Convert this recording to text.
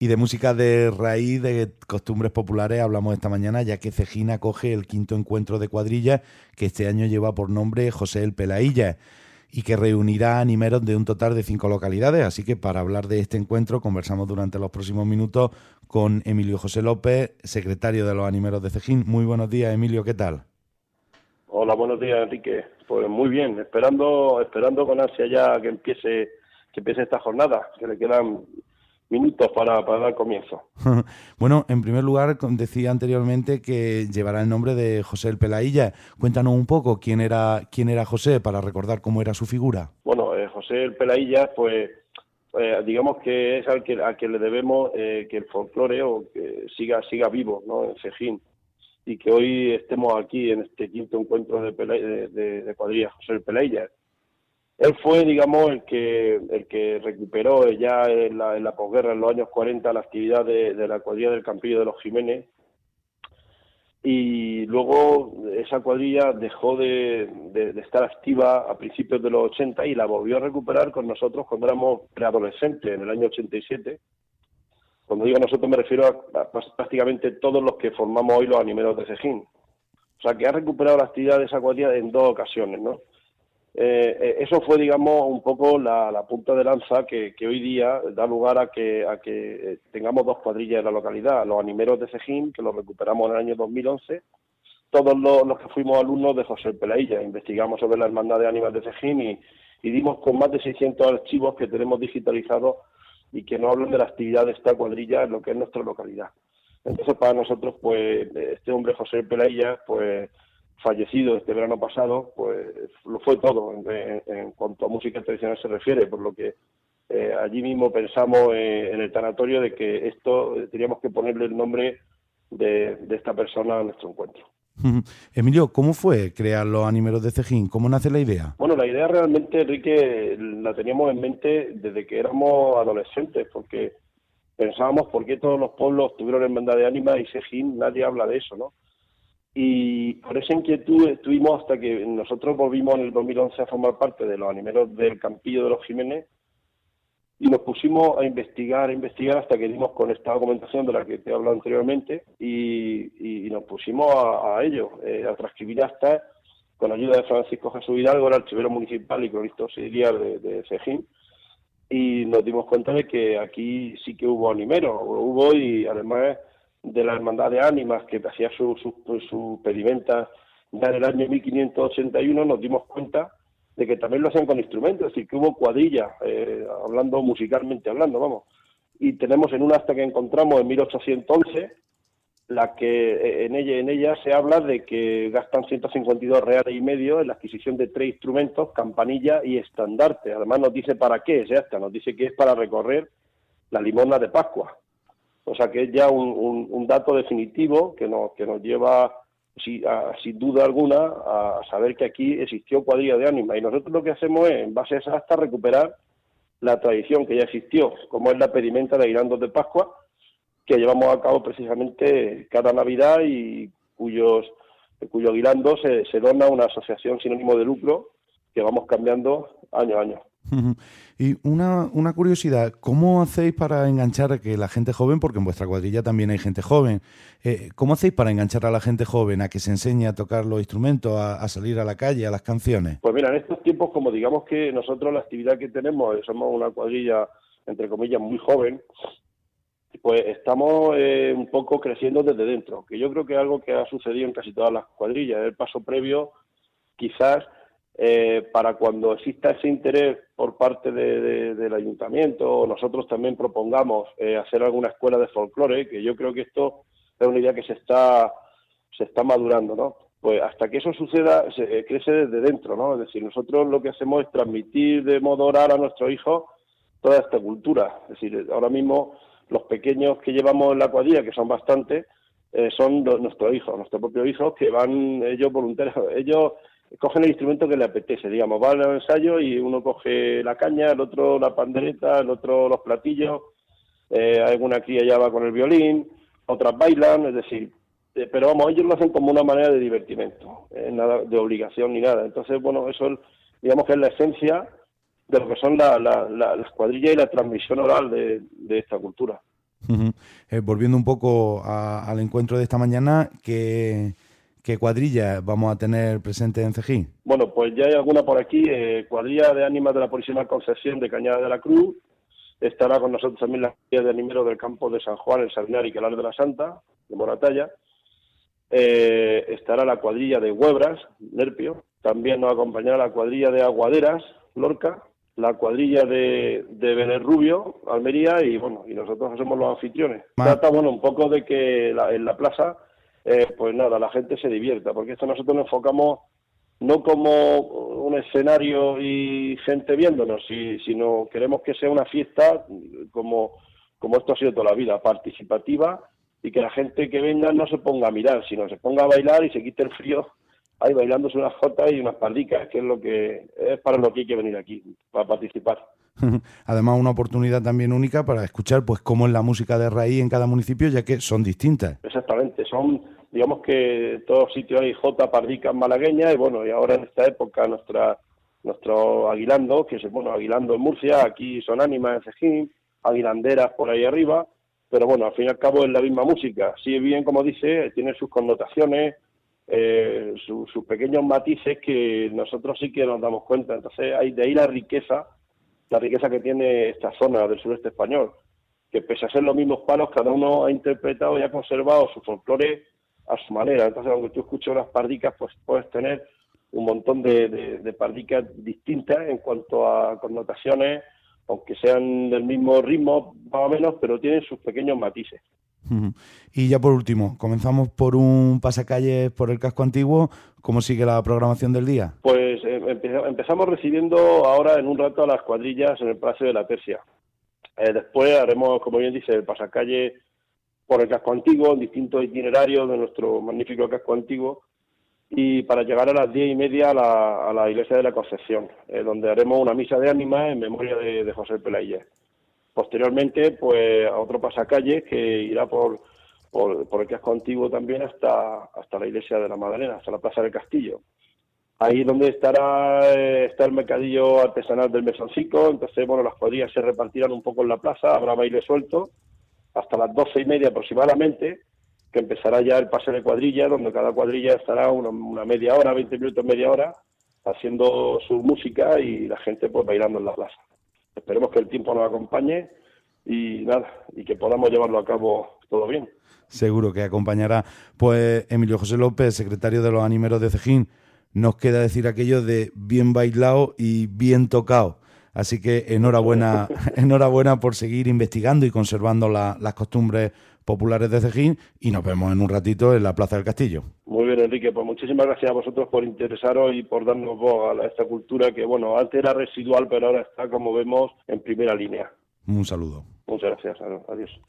Y de música de raíz, de costumbres populares, hablamos esta mañana, ya que Cejín acoge el quinto encuentro de cuadrillas, que este año lleva por nombre José el Pelaílla, y que reunirá animeros de un total de 5 localidades. Así que para hablar de este encuentro conversamos durante los próximos minutos con Emilio José López, secretario de los Animeros de Cejín. Muy buenos días, Emilio, ¿qué tal? Hola, buenos días, Enrique. Pues muy bien, esperando con ansia ya que empiece esta jornada, que le quedan minutos para dar comienzo. Bueno, en primer lugar, decía anteriormente que llevará el nombre de José el Pelaílla. Cuéntanos un poco quién era José, para recordar cómo era su figura. Bueno, José el Pelaílla, pues digamos que es al que le debemos que el folclore o que siga vivo, ¿no?, en Cejín, y que hoy estemos aquí en este quinto encuentro de cuadrillas José el Pelaílla. Él fue, digamos, el que recuperó ya en la posguerra, en los años 40, la actividad de la cuadrilla del Campillo de los Jiménez, y luego esa cuadrilla dejó de estar activa a principios de los 80 y la volvió a recuperar con nosotros cuando éramos preadolescentes, en el año 87. Cuando digo nosotros me refiero a prácticamente todos los que formamos hoy los animeros de Cejín. O sea, que ha recuperado la actividad de esa cuadrilla en 2 ocasiones, ¿no? Eso fue, digamos, un poco la punta de lanza que hoy día da lugar a que tengamos 2 cuadrillas en la localidad: los animeros de Cejín, que los recuperamos en el año 2011, todos los que fuimos alumnos de José Pelaílla. Investigamos sobre la Hermandad de Ánimas de Cejín y dimos con más de 600 archivos que tenemos digitalizados y que nos hablan de la actividad de esta cuadrilla en lo que es nuestra localidad. Entonces, para nosotros, pues, este hombre, José Pelaílla, pues, fallecido este verano pasado, pues lo fue todo en cuanto a música tradicional se refiere, por lo que allí mismo pensamos en el tanatorio de que esto teníamos que ponerle el nombre de esta persona a nuestro encuentro. Emilio, ¿cómo fue crear los Animeros de Cejín? ¿Cómo nace la idea? Bueno, la idea realmente, Enrique, la teníamos en mente desde que éramos adolescentes, porque pensábamos por qué todos los pueblos tuvieron hermandad de ánimas y Cejín nadie habla de eso, ¿no? Y por esa inquietud estuvimos hasta que nosotros volvimos en el 2011 a formar parte de los animeros del Campillo de los Jiménez y nos pusimos a investigar hasta que dimos con esta documentación de la que te he hablado anteriormente y nos pusimos a ello, a transcribir actas con ayuda de Francisco Jesús Hidalgo, el archivero municipal y cronista auxiliar de Cejín, y nos dimos cuenta de que aquí sí que hubo animeros, y además de la Hermandad de Ánimas, que hacía su pedimenta ya en el año 1581, nos dimos cuenta de que también lo hacían con instrumentos, es decir, que hubo cuadrillas, musicalmente hablando, vamos. Y tenemos en un acta que encontramos en 1811, la que en ella se habla de que gastan 152 reales y medio en la adquisición de 3 instrumentos, campanilla y estandarte. Además nos dice para qué es esta, nos dice que es para recorrer la limosna de Pascua. O sea que es ya un dato definitivo que nos lleva, sin duda alguna, a saber que aquí existió cuadrilla de ánimas. Y nosotros lo que hacemos es, en base a esa acta, recuperar la tradición que ya existió, como es la pedimenta de aguinaldos de Pascua, que llevamos a cabo precisamente cada Navidad y cuyo aguinaldo se dona a una asociación sin ánimo de lucro que vamos cambiando año a año. Y una curiosidad, ¿cómo hacéis para enganchar a que la gente joven, porque en vuestra cuadrilla también hay gente joven, ¿cómo hacéis para enganchar a la gente joven a que se enseñe a tocar los instrumentos, a salir a la calle, a las canciones? Pues mira, en estos tiempos, como digamos que nosotros la actividad que tenemos, somos una cuadrilla, entre comillas, muy joven, pues estamos un poco creciendo desde dentro, que yo creo que es algo que ha sucedido en casi todas las cuadrillas. El paso previo, quizás, para cuando exista ese interés por parte del ayuntamiento, nosotros también propongamos hacer alguna escuela de folclore, que yo creo que esto es una idea que se está madurando, ¿no? Pues hasta que eso suceda, se crece desde dentro, ¿no? Es decir, nosotros lo que hacemos es transmitir de modo oral a nuestros hijos toda esta cultura. Es decir, ahora mismo los pequeños que llevamos en la cuadrilla, que son bastantes, son nuestros hijos, nuestros propios hijos, que van ellos voluntarios, ellos cogen el instrumento que les apetece, digamos, van al ensayo y uno coge la caña, el otro la pandereta, el otro los platillos, alguna cría ya va con el violín, otras bailan, es decir, pero vamos, ellos lo hacen como una manera de divertimento, nada de obligación ni nada. Entonces, bueno, eso digamos que es la esencia de lo que son las cuadrillas y la transmisión oral de esta cultura. Uh-huh. Volviendo un poco al encuentro de esta mañana, ¿qué cuadrilla vamos a tener presente en Cejín? Bueno, pues ya hay alguna por aquí, cuadrilla de ánimas de la Purísima Concepción de Cañada de la Cruz. Estará con nosotros también la cuadrilla de animeros del campo de San Juan, el Sabinar y Calar de la Santa, de Moratalla. Estará la cuadrilla de Huebras, Nerpio. También nos acompañará la cuadrilla de Aguaderas, Lorca. La cuadrilla de Bener Rubio, Almería, y bueno, y nosotros somos los anfitriones. Trata, bueno, un poco de que en la plaza, pues nada, la gente se divierta, porque esto nosotros nos enfocamos no como un escenario y gente viéndonos, sino queremos que sea una fiesta como esto ha sido toda la vida, participativa, y que la gente que venga no se ponga a mirar, sino se ponga a bailar y se quite el frío ahí bailándose unas jotas y unas pardicas, que es para lo que hay que venir aquí, para participar. Además, una oportunidad también única para escuchar pues cómo es la música de raíz en cada municipio, ya que son distintas. Exactamente, digamos que en todos sitios hay jota, pardicas malagueñas, y bueno, y ahora en esta época nuestro aguilando, aguilando en Murcia, aquí son ánimas en Cejín, aguilanderas por ahí arriba, pero bueno, al fin y al cabo es la misma música. Sí, bien, como dice, tiene sus connotaciones, sus pequeños matices que nosotros sí que nos damos cuenta. Entonces, de ahí la riqueza que tiene esta zona del sureste español, que pese a ser los mismos palos, cada uno ha interpretado y ha conservado su folclore a su manera. Entonces, aunque tú escuches las pardicas, pues puedes tener un montón de pardicas distintas en cuanto a connotaciones, aunque sean del mismo ritmo, más o menos, pero tienen sus pequeños matices. Y ya por último, comenzamos por un pasacalles por el casco antiguo. ¿Cómo sigue la programación del día? Pues empezamos recibiendo ahora en un rato a las cuadrillas en el Palacio de la Tercia. Después haremos, como bien dice, el pasacalle por el casco antiguo, en distintos itinerarios de nuestro magnífico casco antiguo, y para llegar a las 10:30 a la iglesia de la Concepción, donde haremos una misa de ánimas en memoria de José Pelaíllez. Posteriormente, pues a otro pasacalle que irá por el casco antiguo también hasta la iglesia de la Magdalena, hasta la Plaza del Castillo. Ahí donde está el mercadillo artesanal del Mesoncico. Entonces, bueno, las cuadrillas se repartirán un poco en la plaza, habrá baile suelto, hasta las 12:30 aproximadamente, que empezará ya el pase de cuadrilla, donde cada cuadrilla estará una media hora, 20 minutos, media hora, haciendo su música y la gente pues bailando en la plaza. Esperemos que el tiempo nos acompañe y que podamos llevarlo a cabo todo bien. Seguro que acompañará. Pues Emilio José López, secretario de los Animeros de Cejín, nos queda decir aquello de bien bailado y bien tocado. Así que enhorabuena por seguir investigando y conservando las costumbres populares de Cejín, y nos vemos en un ratito en la Plaza del Castillo. Muy bien, Enrique, pues muchísimas gracias a vosotros por interesaros y por darnos voz a esta cultura que, bueno, antes era residual, pero ahora está, como vemos, en primera línea. Un saludo. Muchas gracias, adiós.